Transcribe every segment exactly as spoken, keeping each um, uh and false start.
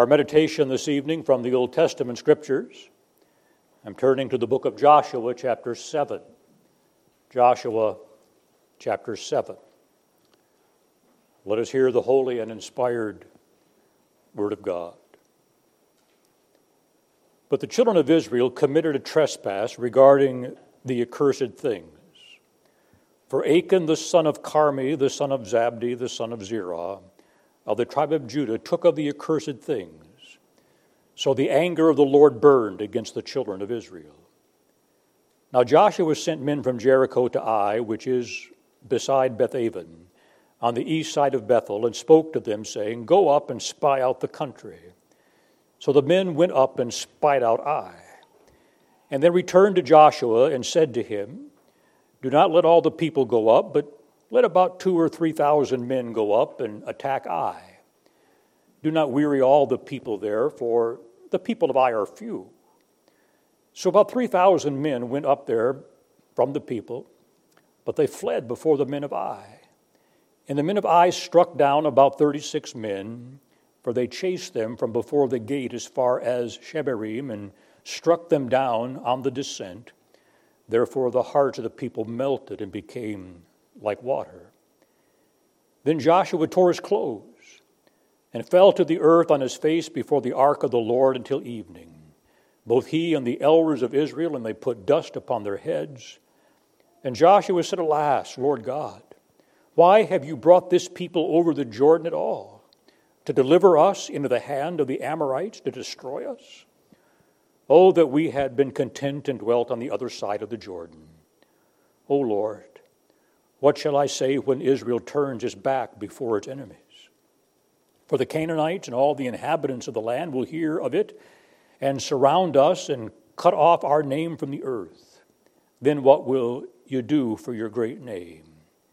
Our meditation this evening from the Old Testament Scriptures. I'm turning to the book of Joshua, chapter seven. Joshua, chapter seven. Let us hear the holy and inspired word of God. But the children of Israel committed a trespass regarding the accursed things. For Achan, the son of Carmi, the son of Zabdi, the son of Zerah, of the tribe of Judah, took of the accursed things. So the anger of the Lord burned against the children of Israel. Now Joshua sent men from Jericho to Ai, which is beside Bethaven, on the east side of Bethel, and spoke to them, saying, Go up and spy out the country. So the men went up and spied out Ai, and then returned to Joshua and said to him, Do not let all the people go up, but let about two or three thousand men go up and attack Ai. Do not weary all the people there, for the people of Ai are few. So about three thousand men went up there from the people, but they fled before the men of Ai. And the men of Ai struck down about thirty-six men, for they chased them from before the gate as far as Shebarim, and struck them down on the descent. Therefore the hearts of the people melted and became like water. Then Joshua tore his clothes and fell to the earth on his face before the ark of the Lord until evening, both he and the elders of Israel, and they put dust upon their heads. And Joshua said, Alas, Lord God, why have you brought this people over the Jordan at all, to deliver us into the hand of the Amorites to destroy us? Oh, that we had been content and dwelt on the other side of the Jordan. O Lord, what shall I say when Israel turns its back before its enemies? For the Canaanites and all the inhabitants of the land will hear of it and surround us and cut off our name from the earth. Then what will you do for your great name?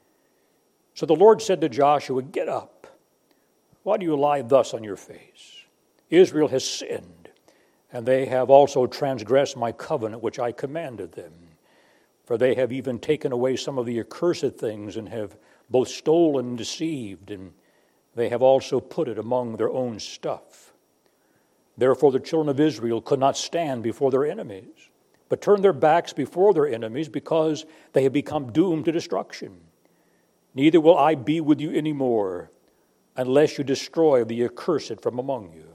So the Lord said to Joshua, Get up. Why do you lie thus on your face? Israel has sinned, and they have also transgressed my covenant which I commanded them. For they have even taken away some of the accursed things, and have both stolen and deceived, and they have also put it among their own stuff. Therefore the children of Israel could not stand before their enemies, but turned their backs before their enemies, because they have become doomed to destruction. Neither will I be with you any more, unless you destroy the accursed from among you.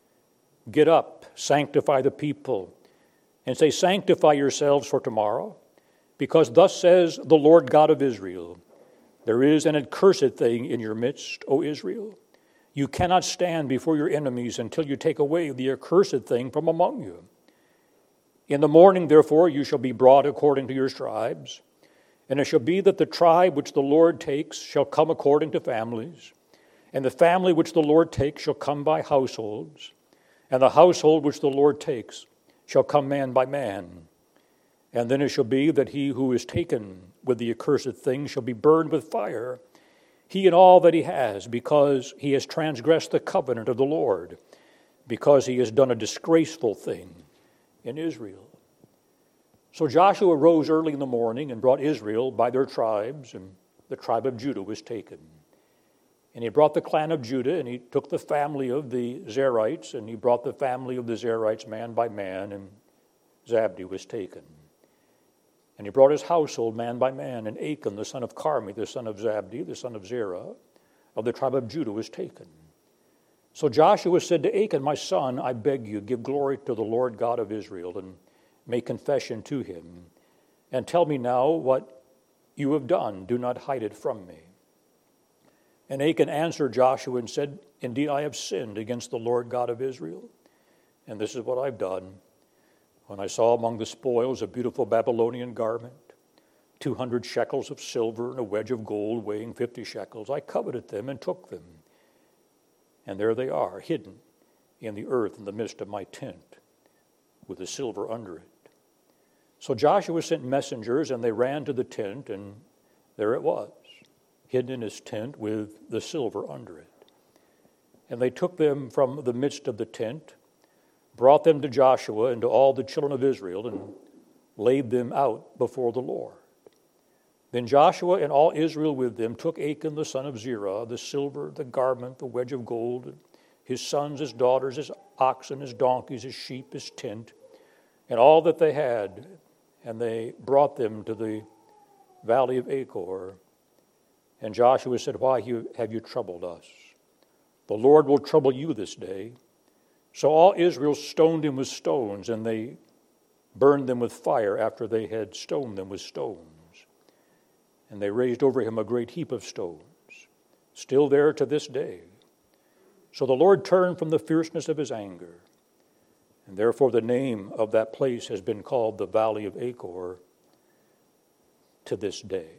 Get up, sanctify the people, and say, Sanctify yourselves for tomorrow, because thus says the Lord God of Israel, There is an accursed thing in your midst, O Israel. You cannot stand before your enemies until you take away the accursed thing from among you. In the morning, therefore, you shall be brought according to your tribes, and it shall be that the tribe which the Lord takes shall come according to families, and the family which the Lord takes shall come by households, and the household which the Lord takes shall come man by man. And then it shall be that he who is taken with the accursed thing shall be burned with fire, he and all that he has, because he has transgressed the covenant of the Lord, because he has done a disgraceful thing in Israel. So Joshua rose early in the morning and brought Israel by their tribes, and the tribe of Judah was taken. And he brought the clan of Judah, and he took the family of the Zerites, and he brought the family of the Zerites man by man, and Zabdi was taken. And he brought his household man by man, and Achan, the son of Carmi, the son of Zabdi, the son of Zerah, of the tribe of Judah, was taken. So Joshua said to Achan, My son, I beg you, give glory to the Lord God of Israel, and make confession to him. And tell me now what you have done. Do not hide it from me. And Achan answered Joshua and said, Indeed, I have sinned against the Lord God of Israel, and this is what I've done. When I saw among the spoils a beautiful Babylonian garment, two hundred shekels of silver and a wedge of gold weighing fifty shekels, I coveted them and took them. And there they are, hidden in the earth in the midst of my tent, with the silver under it. So Joshua sent messengers, and they ran to the tent, and there it was, hidden in his tent with the silver under it. And they took them from the midst of the tent, brought them to Joshua and to all the children of Israel, and laid them out before the Lord. Then Joshua and all Israel with them took Achan the son of Zerah, the silver, the garment, the wedge of gold, his sons, his daughters, his oxen, his donkeys, his sheep, his tent, and all that they had, and they brought them to the valley of Achor. And Joshua said, why have you troubled us? The Lord will trouble you this day. So all Israel stoned him with stones, and they burned them with fire after they had stoned them with stones. And they raised over him a great heap of stones, still there to this day. So the Lord turned from the fierceness of his anger, and therefore the name of that place has been called the Valley of Achor to this day.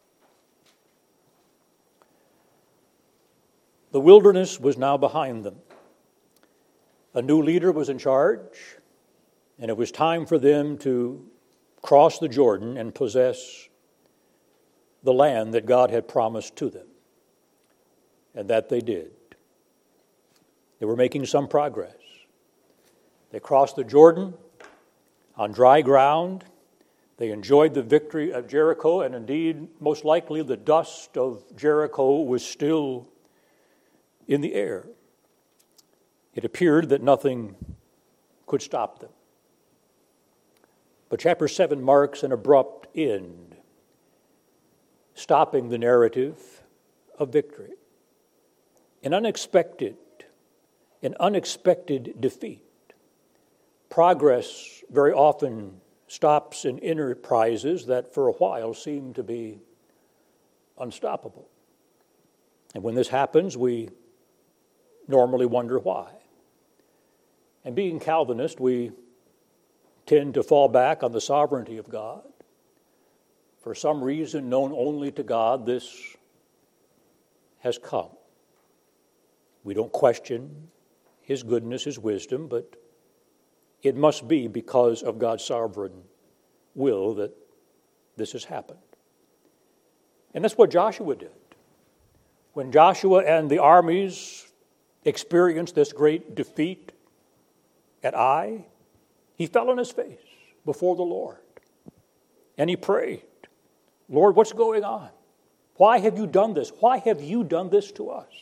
The wilderness was now behind them. A new leader was in charge, and it was time for them to cross the Jordan and possess the land that God had promised to them. And that they did. They were making some progress. They crossed the Jordan on dry ground. They enjoyed the victory of Jericho, and indeed, most likely, the dust of Jericho was still in the air. It appeared that nothing could stop them. But chapter seven marks an abrupt end, stopping the narrative of victory. An unexpected, an unexpected defeat. Progress very often stops in enterprises that for a while seem to be unstoppable. And when this happens, we normally wonder why. And being Calvinist, we tend to fall back on the sovereignty of God. For some reason known only to God, this has come. We don't question his goodness, his wisdom, but it must be because of God's sovereign will that this has happened. And that's what Joshua did. When Joshua and the armies experienced this great defeat at Ai, he fell on his face before the Lord. And he prayed, Lord, what's going on? Why have you done this? Why have you done this to us?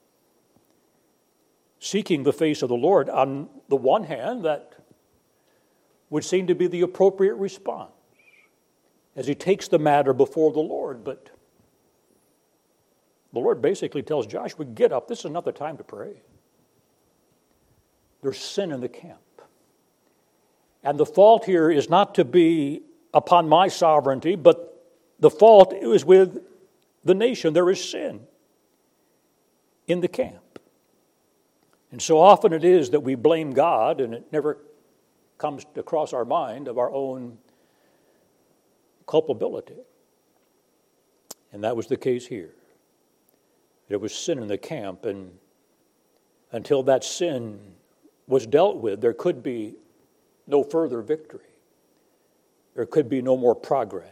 Seeking the face of the Lord, on the one hand, that would seem to be the appropriate response as he takes the matter before the Lord. But the Lord basically tells Joshua, get up, this is not the time to pray. There's sin in the camp. And the fault here is not to be upon my sovereignty, but the fault is with the nation. There is sin in the camp. And so often it is that we blame God, and it never comes across our mind of our own culpability. And that was the case here. There was sin in the camp, and until that sin was dealt with, there could be no further victory. There could be no more progress.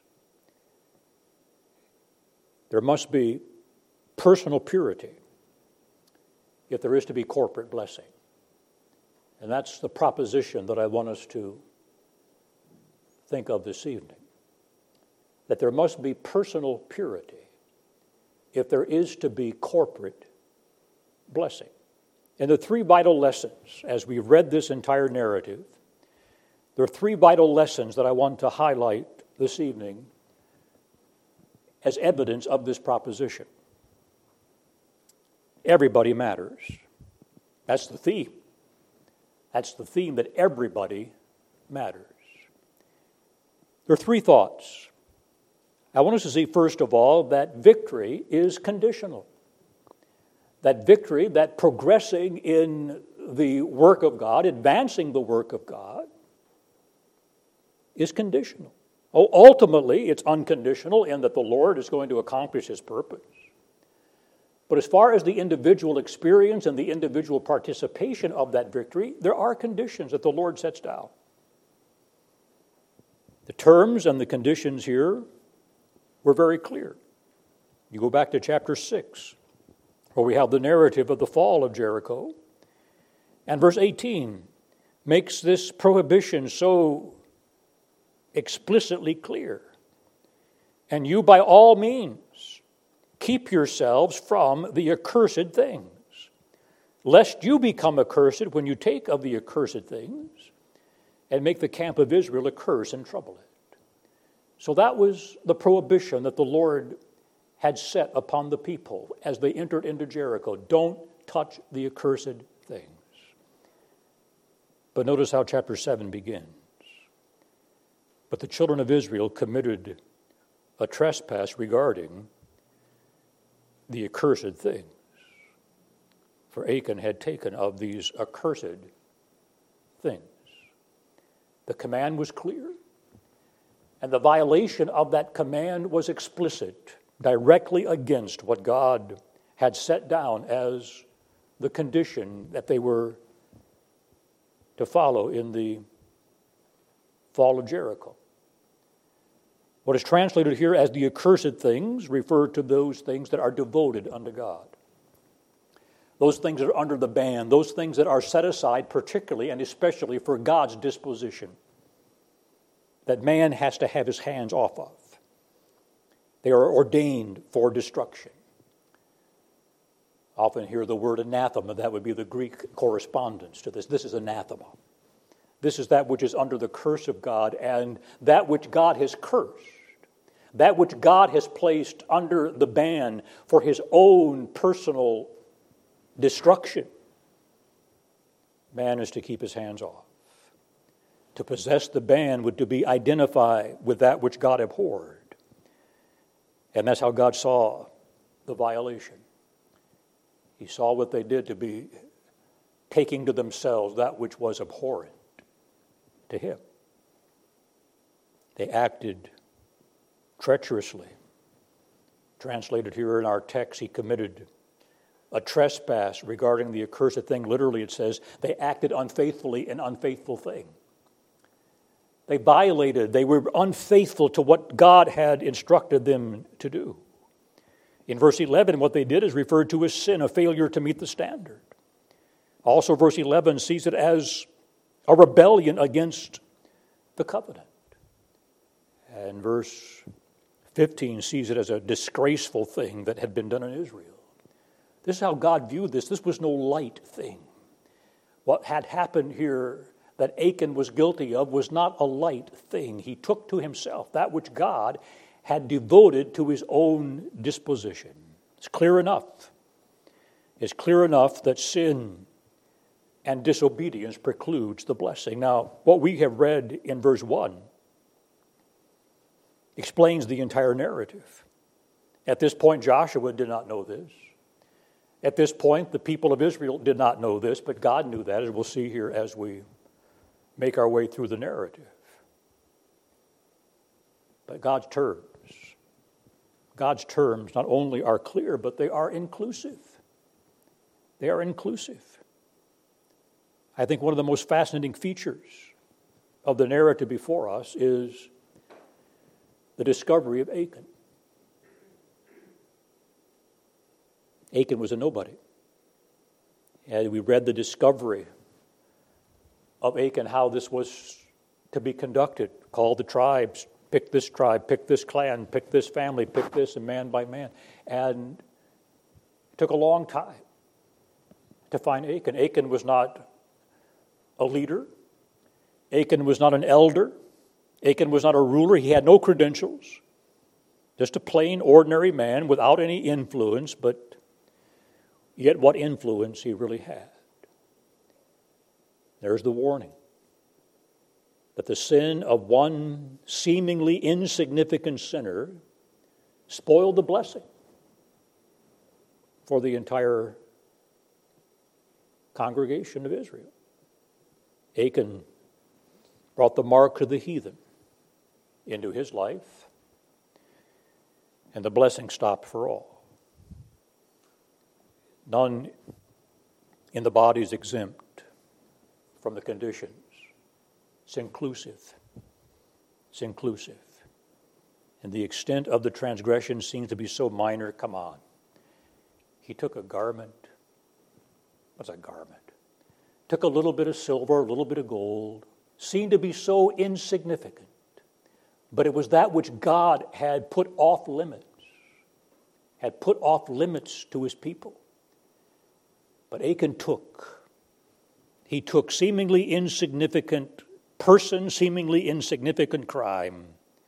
There must be personal purity if there is to be corporate blessing. And that's the proposition that I want us to think of this evening. That there must be personal purity if there is to be corporate blessing. And the three vital lessons, as we read this entire narrative, there are three vital lessons that I want to highlight this evening as evidence of this proposition. Everybody matters. That's the theme. That's the theme, that everybody matters. There are three thoughts. I want us to see, first of all, that victory is conditional. That victory, that progressing in the work of God, advancing the work of God, is conditional. Oh, ultimately, it's unconditional in that the Lord is going to accomplish his purpose. But as far as the individual experience and the individual participation of that victory, there are conditions that the Lord sets down. The terms and the conditions here were very clear. You go back to chapter six, where we have the narrative of the fall of Jericho. And verse eighteen makes this prohibition so explicitly clear. And you by all means keep yourselves from the accursed things. lest you become accursed when you take of the accursed things and make the camp of Israel a curse and trouble it. So that was the prohibition that the Lord had set upon the people as they entered into Jericho. Don't touch the accursed things. But notice how chapter seven begins. But the children of Israel committed a trespass regarding the accursed things. For Achan had taken of these accursed things. The command was clear, and the violation of that command was explicit, directly against what God had set down as the condition that they were to follow in the fall of Jericho. What is translated here as the accursed things refer to those things that are devoted unto God. Those things that are under the ban, those things that are set aside particularly and especially for God's disposition, that man has to have his hands off of. They are ordained for destruction. Often hear the word anathema. That would be the Greek correspondence to this. This is anathema. This is that which is under the curse of God, and that which God has cursed, that which God has placed under the ban for his own personal destruction. Man is to keep his hands off. To possess the ban would to be identified with that which God abhorred. And that's how God saw the violation. He saw what they did to be taking to themselves that which was abhorrent to him. They acted treacherously. Translated here in our text, he committed a trespass regarding the accursed thing. Literally it says, they acted unfaithfully in unfaithful thing. They violated, they were unfaithful to what God had instructed them to do. In verse eleven, what they did is referred to as sin, a failure to meet the standard. Also, verse eleven sees it as a rebellion against the covenant. And verse fifteen sees it as a disgraceful thing that had been done in Israel. This is how God viewed this. This was no light thing. What had happened here that Achan was guilty of was not a light thing. He took to himself that which God had devoted to his own disposition. It's clear enough. It's clear enough that sin and disobedience precludes the blessing. Now, what we have read in verse one explains the entire narrative. At this point, Joshua did not know this. At this point, the people of Israel did not know this, but God knew that, as we'll see here as we make our way through the narrative. But God's terms, God's terms not only are clear, but they are inclusive. They are inclusive. I think one of the most fascinating features of the narrative before us is the discovery of Achan. Achan was a nobody. And we read the discovery of Achan, how this was to be conducted. Call the tribes, pick this tribe, pick this clan, pick this family, pick this, and man by man. And it took a long time to find Achan. Achan was not a leader. Achan was not an elder. Achan was not a ruler. He had no credentials. Just a plain, ordinary man without any influence, but yet what influence he really had. There's the warning that the sin of one seemingly insignificant sinner spoiled the blessing for the entire congregation of Israel. Achan brought the mark of the heathen into his life, and the blessing stopped for all. None in the body is exempt from the conditions. It's inclusive. It's inclusive. And the extent of the transgression seems to be so minor. Come on. He took a garment. What's a garment? Took a little bit of silver, a little bit of gold. Seemed to be so insignificant. But it was that which God had put off limits. Had put off limits to his people. But Achan took. He took seemingly insignificant person, seemingly insignificant crime.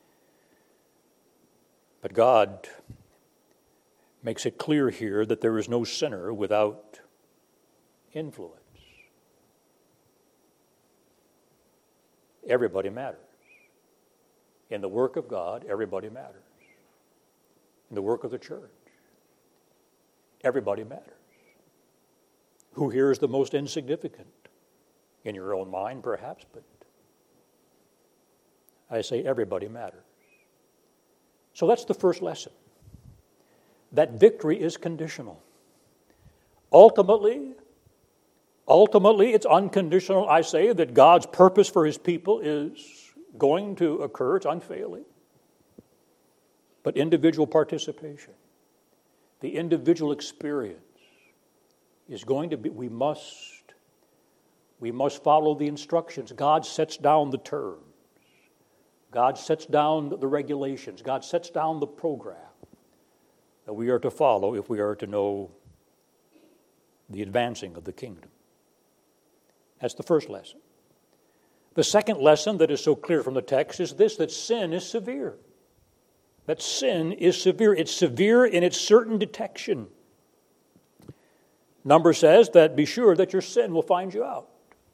But God makes it clear here that there is no sinner without influence. Everybody matters. In the work of God, everybody matters. In the work of the church, everybody matters. Who here is the most insignificant? In your own mind, perhaps, but I say everybody matters. So that's the first lesson. That victory is conditional. Ultimately, ultimately, it's unconditional. I say that God's purpose for his people is going to occur. It's unfailing. But individual participation, the individual experience is going to be, we must, we must follow the instructions. God sets down the terms. God sets down the regulations. God sets down the program that we are to follow if we are to know the advancing of the kingdom. That's the first lesson. The second lesson that is so clear from the text is this, that sin is severe. That sin is severe. It's severe in its certain detection. Number says that be sure that your sin will find you out.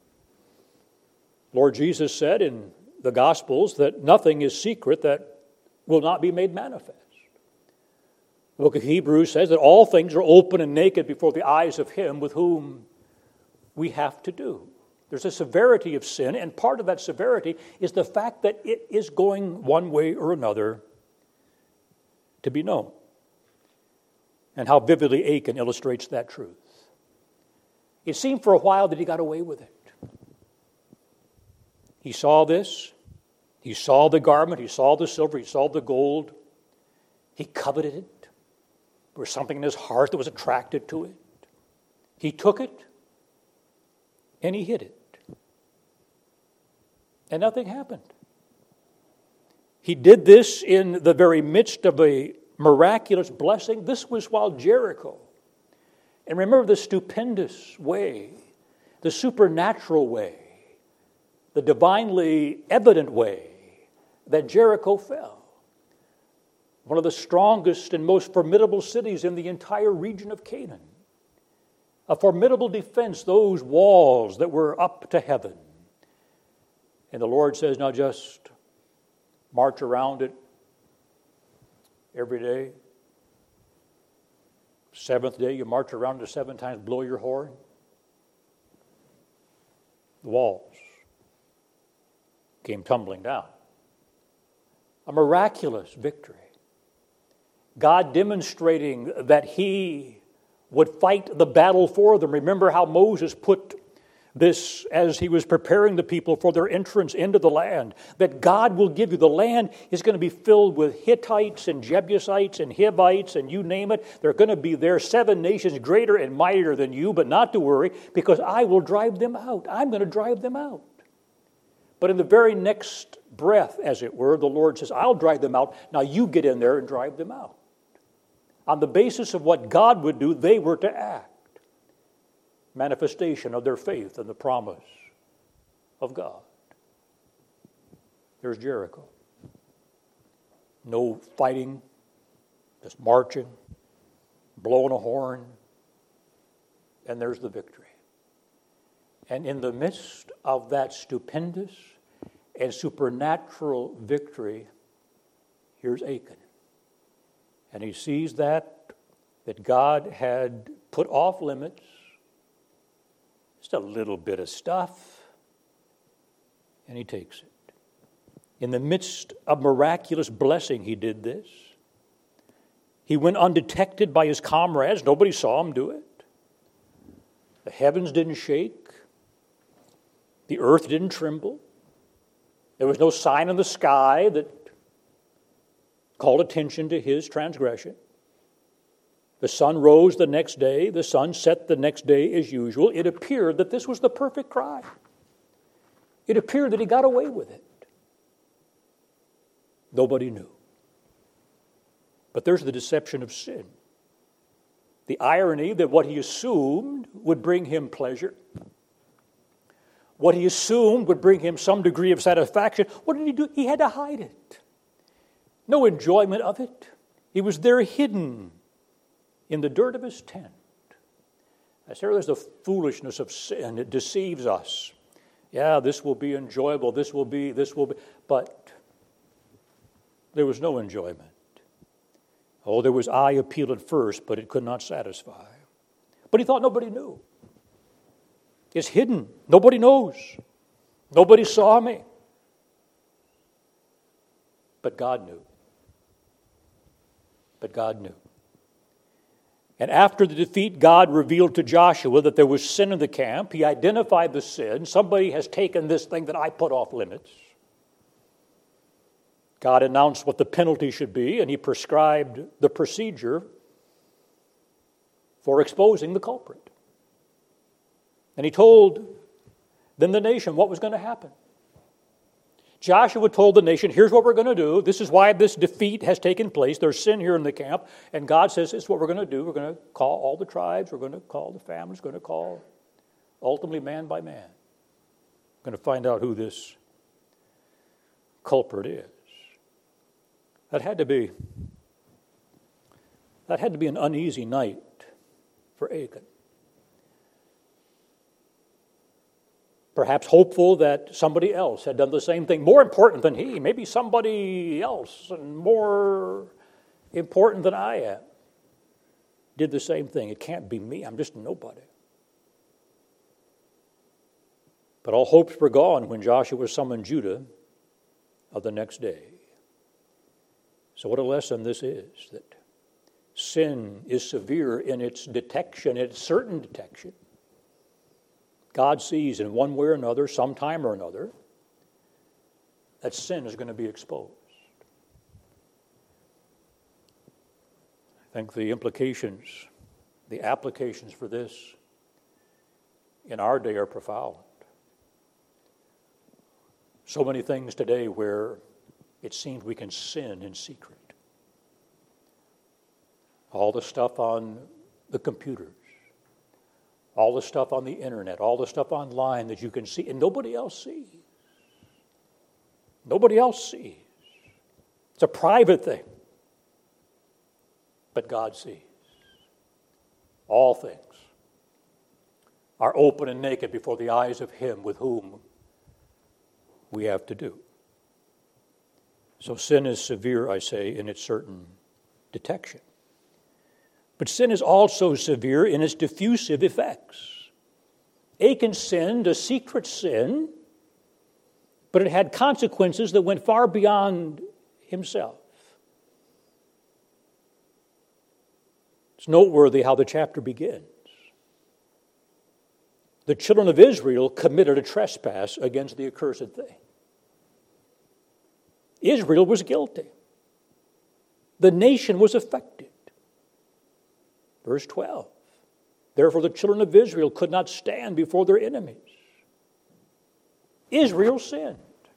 Lord Jesus said in the Gospels that nothing is secret that will not be made manifest. The book of Hebrews says that all things are open and naked before the eyes of him with whom we have to do. There's a severity of sin, and part of that severity is the fact that it is going one way or another to be known. And how vividly Achan illustrates that truth. It seemed for a while that he got away with it. He saw this. He saw the garment. He saw the silver. He saw the gold. He coveted it. There was something in his heart that was attracted to it. He took it and he hid it. And nothing happened. He did this in the very midst of a miraculous blessing. This was while Jericho. And remember the stupendous way, the supernatural way, the divinely evident way that Jericho fell. One of the strongest and most formidable cities in the entire region of Canaan. A formidable defense, those walls that were up to heaven. And the Lord says, now just march around it every day. Seventh day, you march around it seven times, blow your horn. The walls came tumbling down. A miraculous victory. God demonstrating that he would fight the battle for them. Remember how Moses put this as he was preparing the people for their entrance into the land, that God will give you. The land is going to be filled with Hittites and Jebusites and Hivites and you name it. They're going to be there, seven nations greater and mightier than you, but not to worry because I will drive them out. I'm going to drive them out. But in the very next breath, as it were, the Lord says, I'll drive them out. Now you get in there and drive them out. On the basis of what God would do, they were to act. Manifestation of their faith and the promise of God. There's Jericho. No fighting, just marching, blowing a horn, and there's the victory. And in the midst of that stupendous and supernatural victory, here's Achan. And he sees that, that God had put off limits, just a little bit of stuff, and he takes it. In the midst of miraculous blessing, he did this. He went undetected by his comrades. Nobody saw him do it. The heavens didn't shake. The earth didn't tremble. There was no sign in the sky that called attention to his transgression. The sun rose the next day. The sun set the next day as usual. It appeared that this was the perfect crime. It appeared that he got away with it. Nobody knew. But there's the deception of sin. The irony that what he assumed would bring him pleasure, what he assumed would bring him some degree of satisfaction, what did he do? He had to hide it. No enjoyment of it. He was there hidden in the dirt of his tent. I say there's the foolishness of sin. It deceives us. Yeah, this will be enjoyable. This will be, this will be. But there was no enjoyment. Oh, there was eye appeal at first, but it could not satisfy. But he thought nobody knew. It's hidden. Nobody knows. Nobody saw me. But God knew. But God knew. And after the defeat, God revealed to Joshua that there was sin in the camp. He identified the sin. Somebody has taken this thing that I put off limits. God announced what the penalty should be, and he prescribed the procedure for exposing the culprit. And he told then the nation what was going to happen. Joshua told the nation, here's what we're going to do. This is why this defeat has taken place. There's sin here in the camp. And God says, this is what we're going to do. We're going to call all the tribes. We're going to call the families. We're going to call ultimately man by man. We're going to find out who this culprit is. That had to be, that had to be an uneasy night for Achan. Perhaps hopeful that somebody else had done the same thing, more important than he, maybe somebody else and more important than I am, did the same thing. It can't be me. I'm just nobody. But all hopes were gone when Joshua summoned Judah of the next day. So what a lesson this is, that sin is severe in its detection, its certain detection. God sees in one way or another, sometime or another, that sin is going to be exposed. I think the implications, the applications for this in our day are profound. So many things today where it seems we can sin in secret. All the stuff on the computers, all the stuff on the internet, all the stuff online that you can see, and nobody else sees. Nobody else sees. It's a private thing. But God sees. All things are open and naked before the eyes of Him with whom we have to do. So sin is severe, I say, in its certain detection. But sin is also severe in its diffusive effects. Achan sinned a secret sin, but it had consequences that went far beyond himself. It's noteworthy how the chapter begins. The children of Israel committed a trespass against the accursed thing. Israel was guilty. The nation was affected. Verse twelve. Therefore the children of Israel could not stand before their enemies. Israel sinned.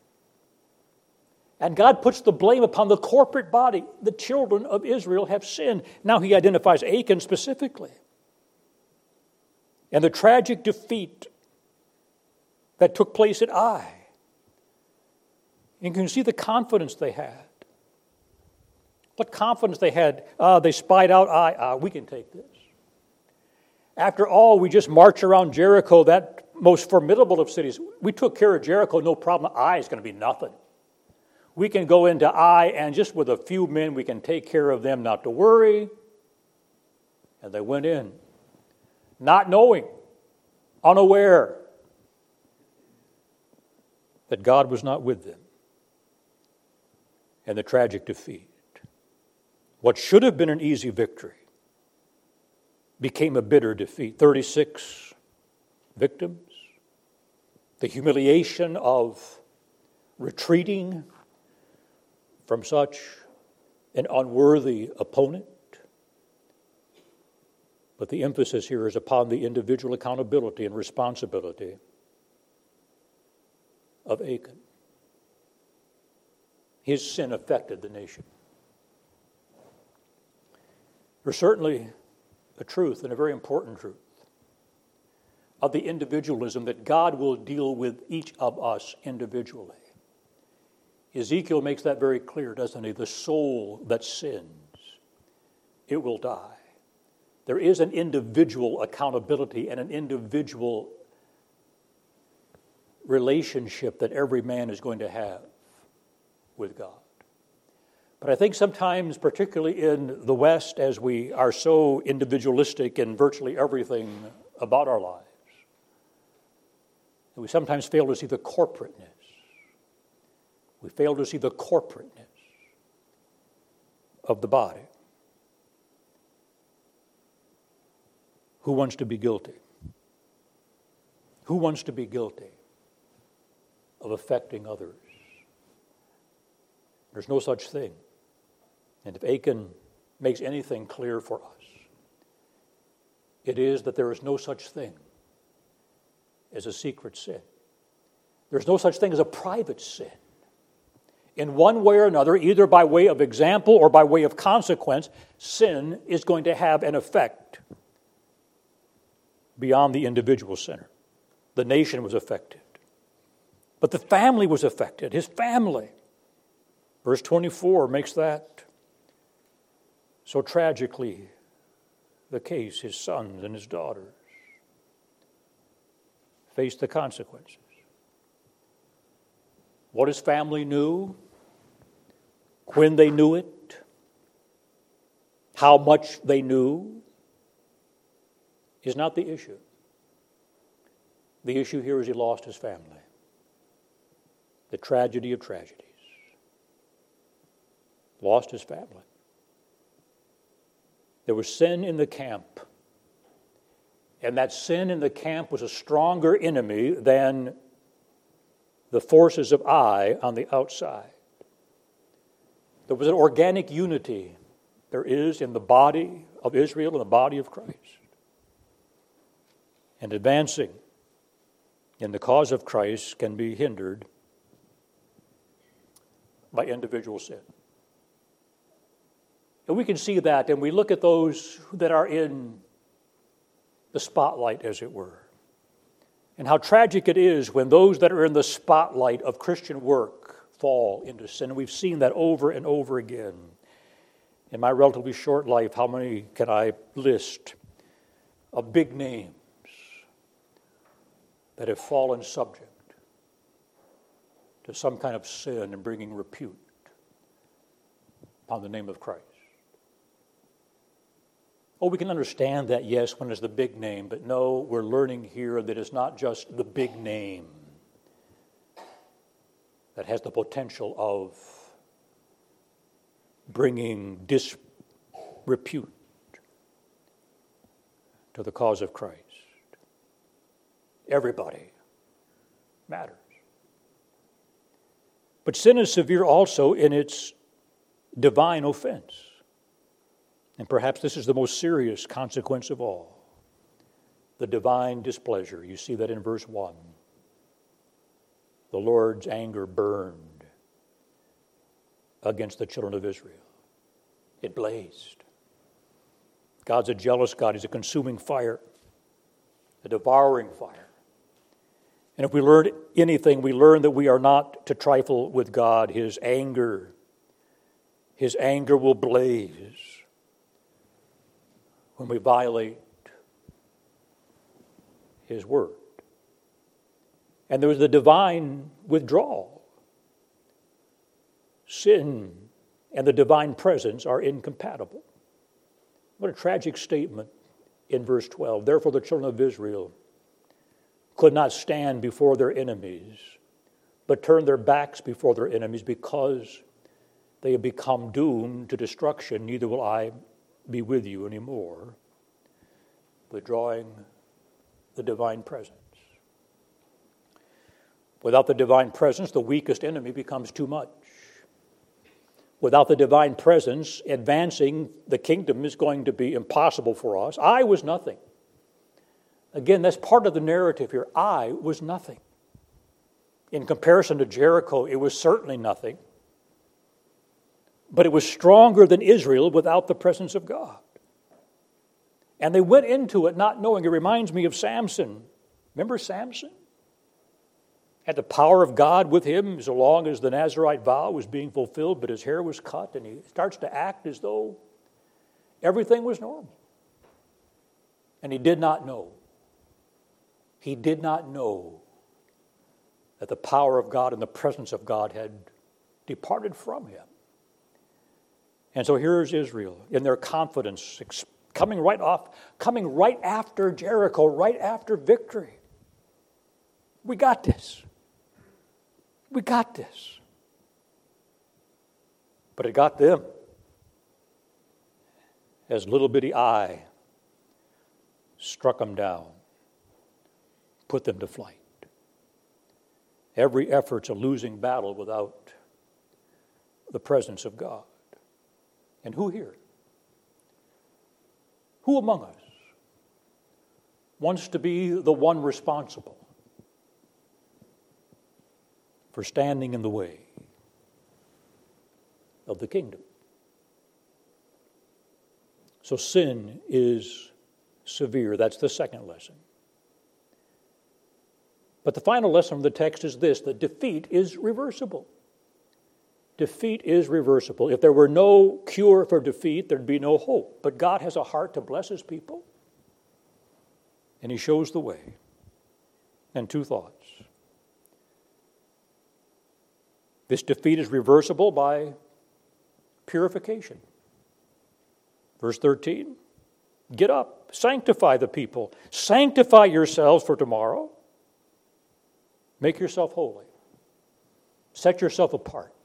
And God puts the blame upon the corporate body. The children of Israel have sinned. Now he identifies Achan specifically. And the tragic defeat that took place at Ai. You can see the confidence they had. What confidence they had. Uh, they spied out Ai. Uh, we can take this. After all, we just marched around Jericho, that most formidable of cities. We took care of Jericho, no problem. Ai is going to be nothing. We can go into Ai, and just with a few men, we can take care of them, not to worry. And they went in, not knowing, unaware that God was not with them. And the tragic defeat. What should have been an easy victory became a bitter defeat. thirty-six victims. The humiliation of retreating from such an unworthy opponent. But the emphasis here is upon the individual accountability and responsibility of Achan. His sin affected the nation. There's certainly a truth, and a very important truth, of the individualism that God will deal with each of us individually. Ezekiel makes that very clear, doesn't he? The soul that sins, it will die. There is an individual accountability and an individual relationship that every man is going to have with God. But I think sometimes, particularly in the West, as we are so individualistic in virtually everything about our lives, we sometimes fail to see the corporateness. We fail to see the corporateness of the body. Who wants to be guilty? Who wants to be guilty of affecting others? There's no such thing. And if Achan makes anything clear for us, it is that there is no such thing as a secret sin. There's no such thing as a private sin. In one way or another, either by way of example or by way of consequence, sin is going to have an effect beyond the individual sinner. The nation was affected. But the family was affected, his family. Verse twenty-four makes that so tragically the case. His sons and his daughters faced the consequences. What his family knew, when they knew it, how much they knew, is not the issue. The issue here is he lost his family. The tragedy of tragedies. Lost his family. There was sin in the camp. And that sin in the camp was a stronger enemy than the forces of Ai on the outside. There was an organic unity there is in the body of Israel and the body of Christ. And advancing in the cause of Christ can be hindered by individual sin. And we can see that, and we look at those that are in the spotlight, as it were. And how tragic it is when those that are in the spotlight of Christian work fall into sin. And we've seen that over and over again. In my relatively short life, how many can I list of big names that have fallen subject to some kind of sin and bringing repute upon the name of Christ? Oh, we can understand that, yes, when it's the big name, but no, we're learning here that it's not just the big name that has the potential of bringing disrepute to the cause of Christ. Everybody matters. But sin is severe also in its divine offense. And perhaps this is the most serious consequence of all. The divine displeasure. You see that in verse one. The Lord's anger burned against the children of Israel. It blazed. God's a jealous God. He's a consuming fire, a devouring fire. And if we learn anything, we learn that we are not to trifle with God. His anger, His anger will blaze when we violate His word. And there was the divine withdrawal. Sin and the divine presence are incompatible. What a tragic statement in verse twelve. Therefore the children of Israel could not stand before their enemies, but turned their backs before their enemies because they have become doomed to destruction. Neither will I be with you anymore, withdrawing the divine presence. Without the divine presence, the weakest enemy becomes too much. Without the divine presence, advancing the kingdom is going to be impossible for us. I was nothing. Again, that's part of the narrative here. I was nothing. In comparison to Jericho, it was certainly nothing. But it was stronger than Israel without the presence of God. And they went into it not knowing. It reminds me of Samson. Remember Samson? Had the power of God with him so long as the Nazirite vow was being fulfilled, but his hair was cut, and he starts to act as though everything was normal. And he did not know. He did not know that the power of God and the presence of God had departed from him. And so here's Israel in their confidence, coming right off, coming right after Jericho, right after victory. We got this. We got this. But it got them. As little bitty Ai struck them down, put them to flight. Every effort's a losing battle without the presence of God. And who here? Who among us wants to be the one responsible for standing in the way of the kingdom? So sin is severe. That's the second lesson. But the final lesson from the text is this, that defeat is reversible. Defeat is reversible. If there were no cure for defeat, there'd be no hope. But God has a heart to bless his people, and he shows the way. And two thoughts. This defeat is reversible by purification. Verse thirteen, get up, sanctify the people. Sanctify yourselves for tomorrow. Make yourself holy. Set yourself apart.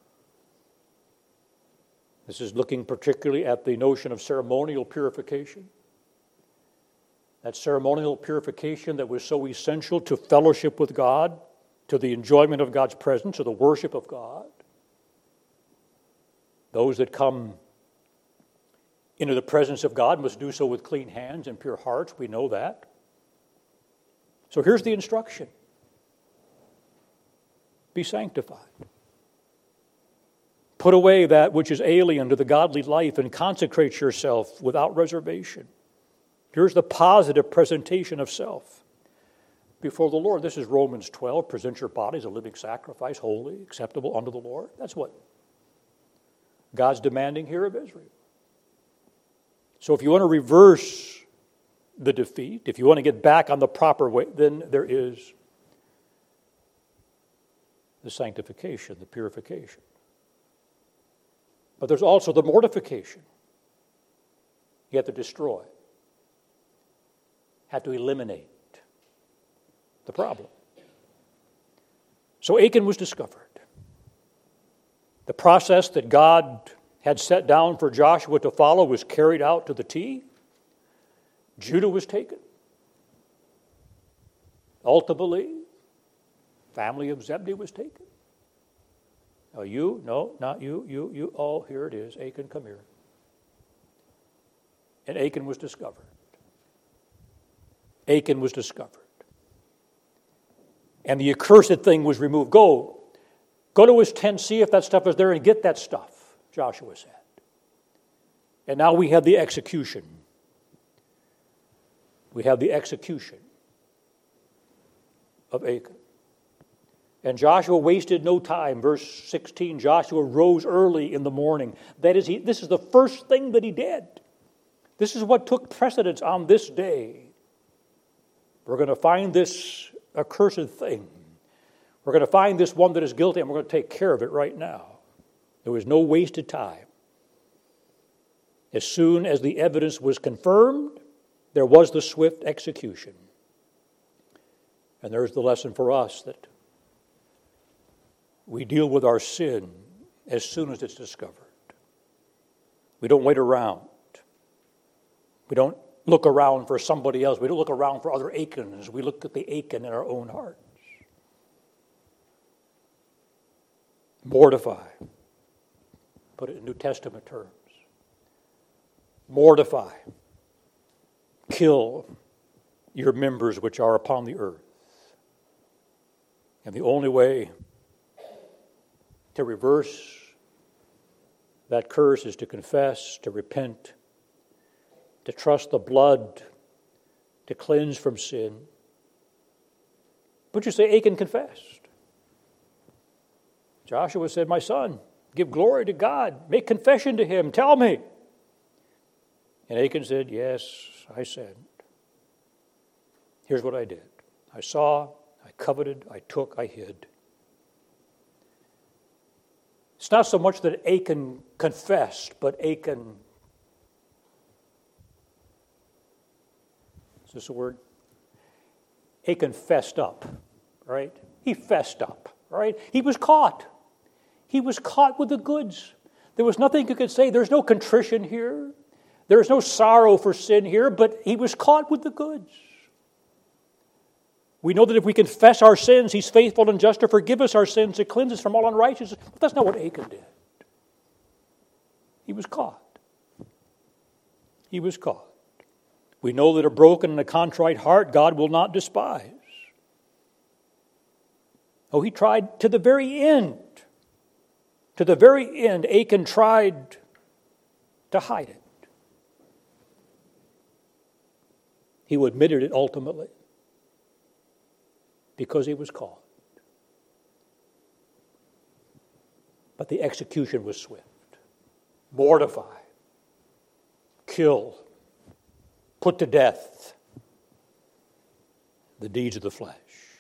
This is looking particularly at the notion of ceremonial purification. That ceremonial purification that was so essential to fellowship with God, to the enjoyment of God's presence, to the worship of God. Those that come into the presence of God must do so with clean hands and pure hearts. We know that. So here's the instruction. Be sanctified. Put away that which is alien to the godly life and consecrate yourself without reservation. Here's the positive presentation of self before the Lord. This is Romans twelve. Present your bodies a living sacrifice, holy, acceptable unto the Lord. That's what God's demanding here of Israel. So if you want to reverse the defeat, if you want to get back on the proper way, then there is the sanctification, the purification. But there's also the mortification. You have to destroy, have to eliminate the problem. So Achan was discovered. The process that God had set down for Joshua to follow was carried out to the T. Judah was taken. Ultimately, family of Zebedee was taken. Oh, you? No, not you. You, you. Oh, here it is. Achan, come here. And Achan was discovered. Achan was discovered. And the accursed thing was removed. Go. Go to his tent, see if that stuff is there, and get that stuff, Joshua said. And now we have the execution. We have the execution of Achan. And Joshua wasted no time. Verse sixteen, Joshua rose early in the morning. That is, he, this is the first thing that he did. This is what took precedence on this day. We're going to find this accursed thing. We're going to find this one that is guilty, and we're going to take care of it right now. There was no wasted time. As soon as the evidence was confirmed, there was the swift execution. And there's the lesson for us that we deal with our sin as soon as it's discovered. We don't wait around. We don't look around for somebody else. We don't look around for other Achans. We look at the Achan in our own hearts. Mortify. Put it in New Testament terms. Mortify. Kill your members which are upon the earth. And the only way to reverse that curse is to confess, to repent, to trust the blood to cleanse from sin. But you say Achan confessed. Joshua said, my son, give glory to God. Make confession to him. Tell me. And Achan said, yes, I sinned. Here's what I did. I saw, I coveted, I took, I hid. It's not so much that Achan confessed, but Achan, is this a word? Achan fessed up, right? He fessed up, right? He was caught. He was caught with the goods. There was nothing you could say. There's no contrition here. There's no sorrow for sin here, but he was caught with the goods. We know that if we confess our sins, he's faithful and just to forgive us our sins, to cleanse us from all unrighteousness. But that's not what Achan did. He was caught. He was caught. We know that a broken and a contrite heart God will not despise. Oh, he tried to the very end. To the very end, Achan tried to hide it. He admitted it ultimately because he was caught. But the execution was swift. Mortify, kill, put to death the deeds of the flesh.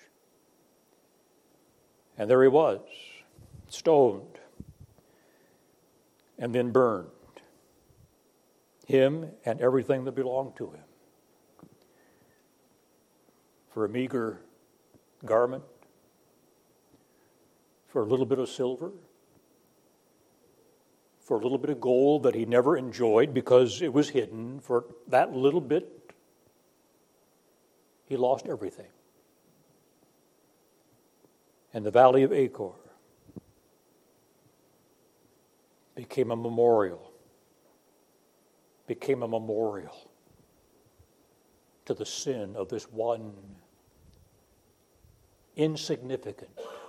And there he was, stoned and then burned, him and everything that belonged to him. For a meager garment, for a little bit of silver, for a little bit of gold that he never enjoyed because it was hidden, for that little bit, he lost everything. And the valley of Achor became a memorial, became a memorial to the sin of this one insignificant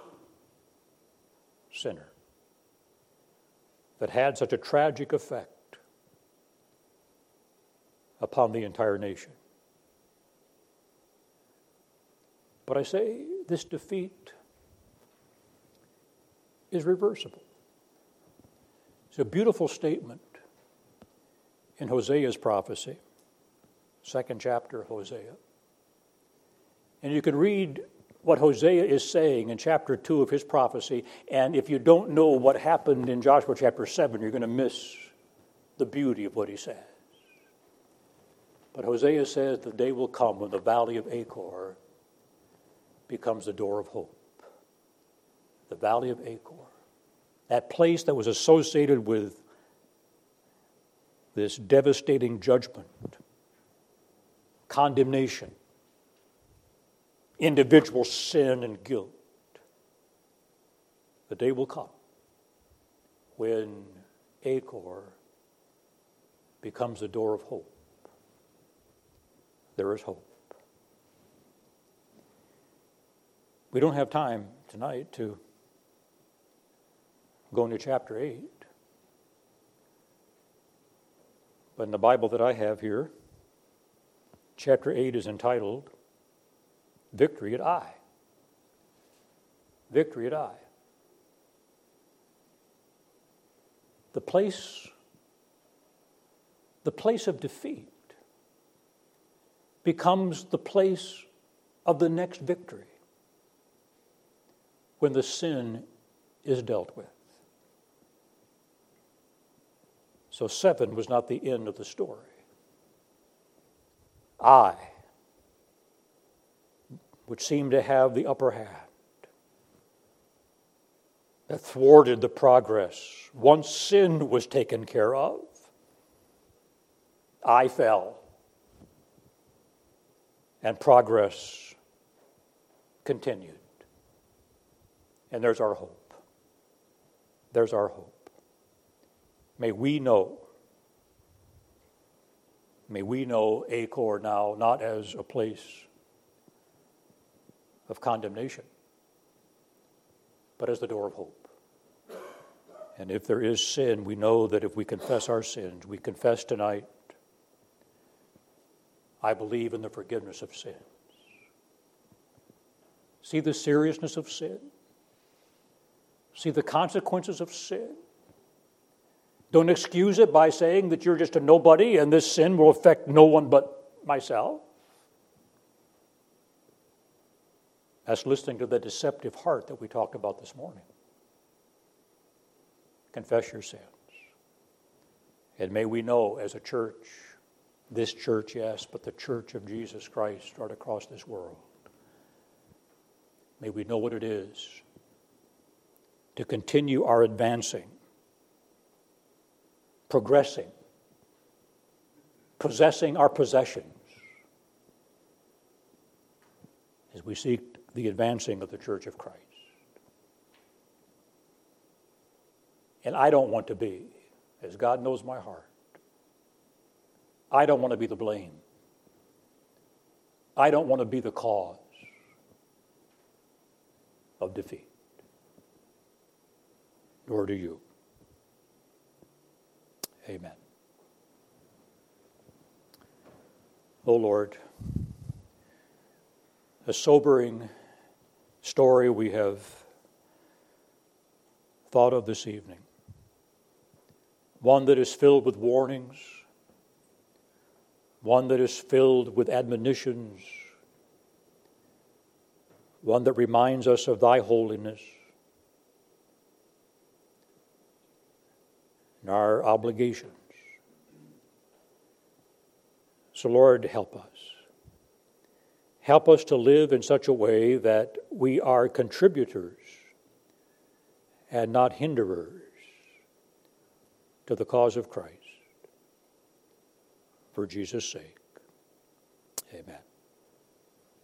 sinner that had such a tragic effect upon the entire nation. But I say this defeat is reversible. It's a beautiful statement in Hosea's prophecy, second chapter of Hosea. And you can read what Hosea is saying in chapter two of his prophecy, and if you don't know what happened in Joshua chapter seven, you're going to miss the beauty of what he says. But Hosea says the day will come when the valley of Achor becomes the door of hope. The valley of Achor. That place that was associated with this devastating judgment, condemnation, individual sin and guilt. The day will come when Achor becomes the door of hope. There is hope. We don't have time tonight to go into chapter eight. But in the Bible that I have here, chapter eight is entitled Victory at Ai. Victory at Ai. The place, the place of defeat becomes the place of the next victory when the sin is dealt with. So seven was not the end of the story. Ai, which seemed to have the upper hand, that thwarted the progress. Once sin was taken care of, Ai fell, and progress continued. And there's our hope. There's our hope. May we know, may we know Achor now not as a place of condemnation, but as the door of hope. And if there is sin, we know that if we confess our sins, we confess tonight, I believe in the forgiveness of sins. See the seriousness of sin. See the consequences of sin. Don't excuse it by saying that you're just a nobody and this sin will affect no one but myself. That's listening to the deceptive heart that we talked about this morning. Confess your sins. And may we know as a church, this church, yes, but the church of Jesus Christ right across this world, may we know what it is to continue our advancing, progressing, possessing our possessions as we seek the advancing of the Church of Christ. And I don't want to be, as God knows my heart, I don't want to be the blame. I don't want to be the cause of defeat. Nor do you. Amen. O Lord, a sobering story we have thought of this evening. One that is filled with warnings. One that is filled with admonitions. One that reminds us of thy holiness and our obligations. So, Lord, help us. Help us to live in such a way that we are contributors and not hinderers to the cause of Christ. For Jesus' sake, amen.